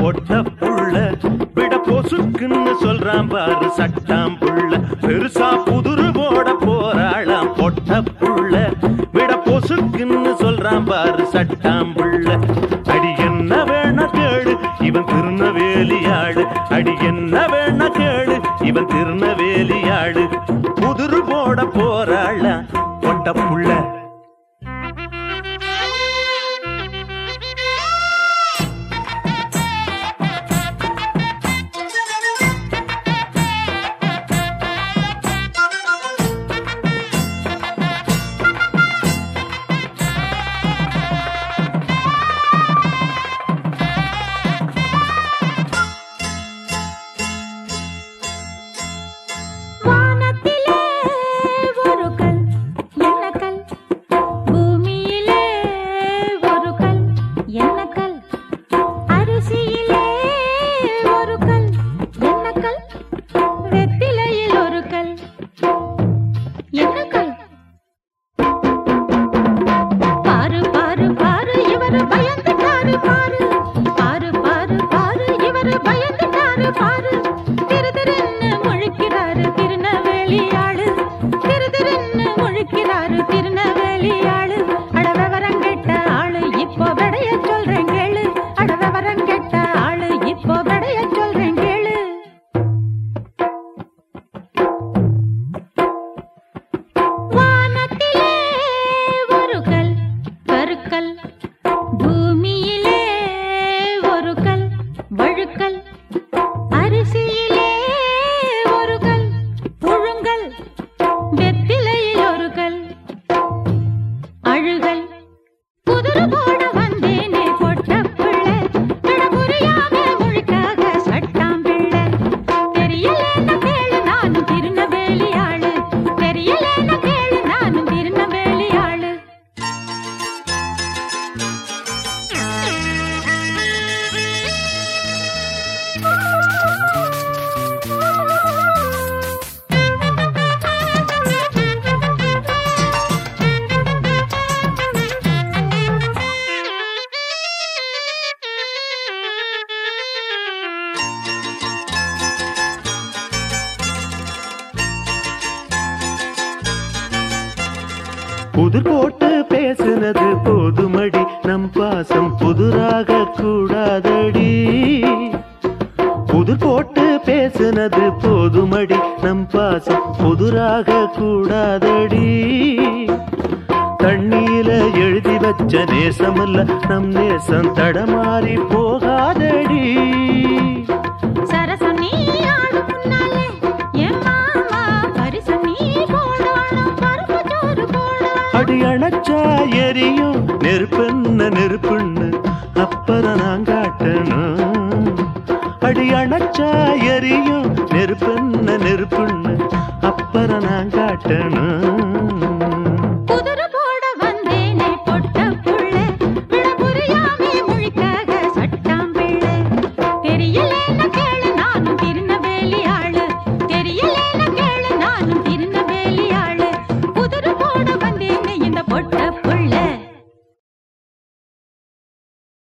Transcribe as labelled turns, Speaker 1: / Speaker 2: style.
Speaker 1: பொட்ட புள்ள விட பொசுக்குன்னு சொல்றான் பாரு சட்டாம் புள்ள பெருசா புதுரு போட போறாளாம் பொட்ட புள்ள விட பொசுக்குன்னு சொல்றான் பாரு சட்டாம் புள்ள அடி என்ன வேணா கேளு இவன் திருநவேலியாடு அடி என்ன வேணா கேளு இவன் திருநவேலியாடு புதுரு போட போறாளாம் பொட்ட புள்ள புதிர் போட்டு பேசுனது போதுமடி நம் பாசம் புதுராக கூடாதடி புதிர் போட்டு பேசுனது போதுமடி நம் பாசம் புதுராக கூடாதடி தண்ணீர எழுதி வச்ச நேசமல்ல நம் நேசம் தடமாறி போகாதடி அடி அணைச்சா எரியும் நெருப்புன்னு நெருப்புன்னு அப்புறம் நான் காட்டணும் அடி அணைச்சா எரியும் நெருப்புன்னு நெருப்புன்னு அப்புறம் நான் காட்டணும்